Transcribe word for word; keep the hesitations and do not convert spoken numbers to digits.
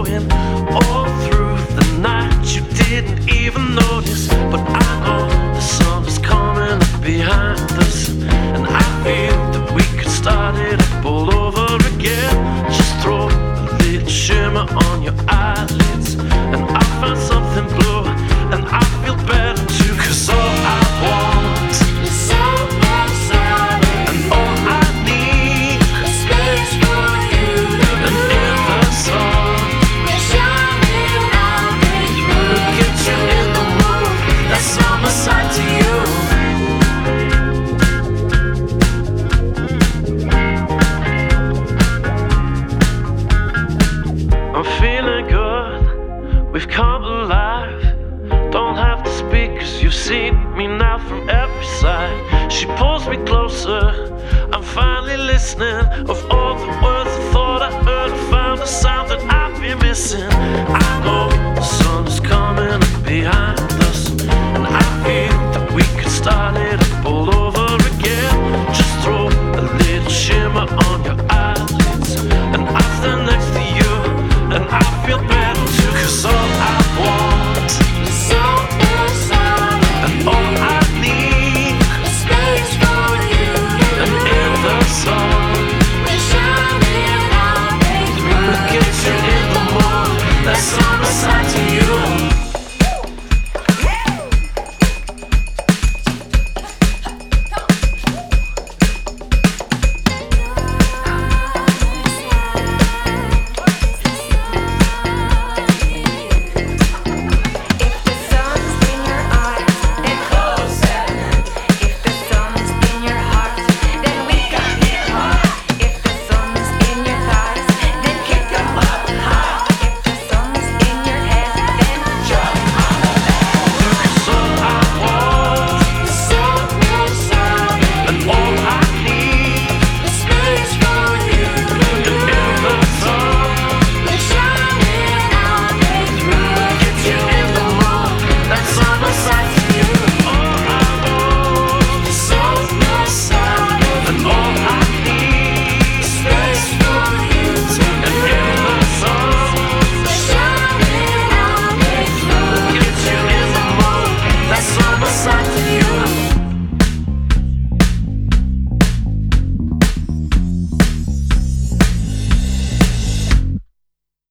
glowing all through the night. You didn't even notice, but I know the sun is coming up behind us, and I feel that we could start it up all over again. Just throw a little shimmer on your eyelids, and I find something blue, and I feel better too, 'cause all I want is so much solid, and all I need a space for you to and move. in the sun. We're shining out the Look through. at you in the mood, that's summer side to you. I'm feeling good, we've come alive. Don't have to speak, 'cause you've seen me now from every side. She pulls me closer, I'm finally listening. Of all the words I thought I heard, I found a sound that I've been missing. I know the sun is coming up behind us, and I feel that we could start it up all over again. Just throw a little shimmer on